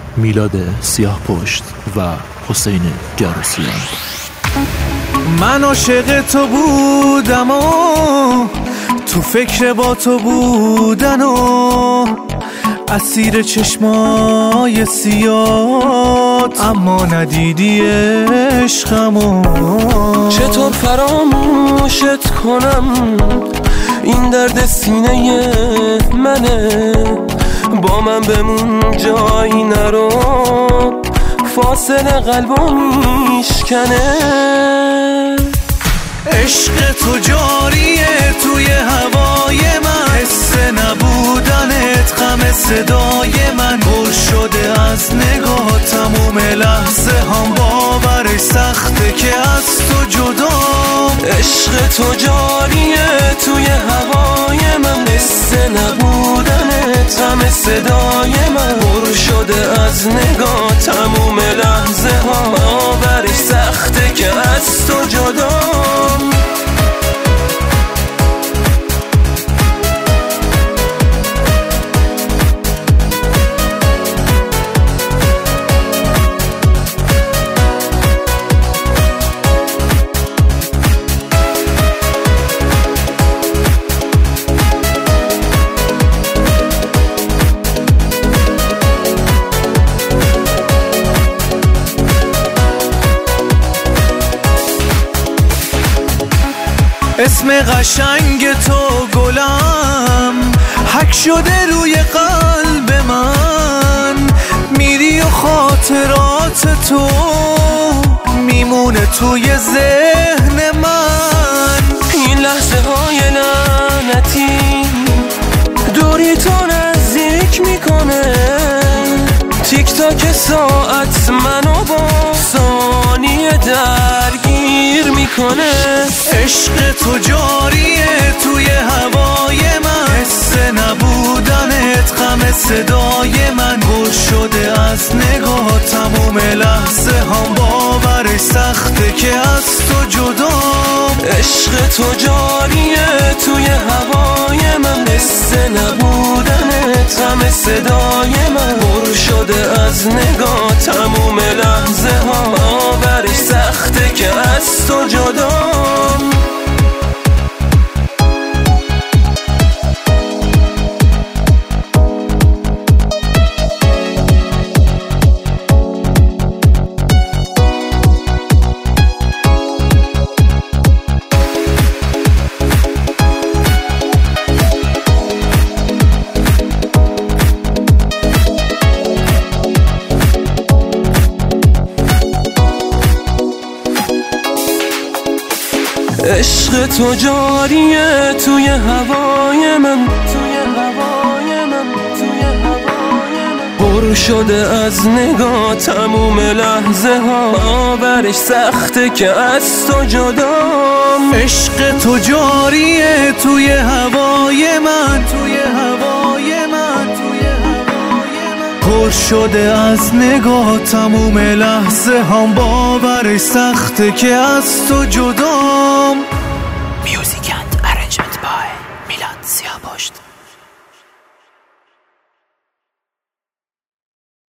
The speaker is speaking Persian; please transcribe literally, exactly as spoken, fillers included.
میلاد سیاه پشت و حسین گراسیان. من عاشق تو بودم و تو فکر با تو بودن و اسیر چشمای سیاد، اما ندیدی عشقمو. چطور فراموشت کنم، این درد سینه منه. با من بمون جایی نرو، فاصله قلبو میشکنه. عشق تو جاریه توی هوای من، حس نبودنت غم صدای من. پر شده از نگاه تموم لحظه هم، باورش سخته که از تو جدام. عشق تو جاریه توی هوای من، حس نبودنت غم صدای من. پر شده از نگاه تموم لحظه ها، باورش سخته که از تو جدام. اسم قشنگ تو گلم حک شده روی قلب من. میری و خاطرات تو میمونه توی ذهن من. این لحظه های لعنتی دوری تو نزدیک میکنه. تیک تاک ساعت منو با ثانیه درگیر میکنه. عشق تو جاریه توی هوای من، حس نبودنت غم صدای من. پر شده از نگاه تموم لحظه هم، باورش سخته که از تو جدام. عشق تو جاریه توی هوای من، حس نبودنت غم صدای من. پر شده از نگاه تموم لحظه ها، باورش سخته که از تو جدام. عشق تو جاریه توی هوای من، توی هوای من، توی هوای من. پر شده از نگاه تموم لحظه ها، باورش سخته که از تو جدام. عشق تو جاریه توی هوای من، توی هوای من، توی هوای من. پر شده از نگاه تموم لحظه هم، باورش سخته که از تو جدام. میوزیک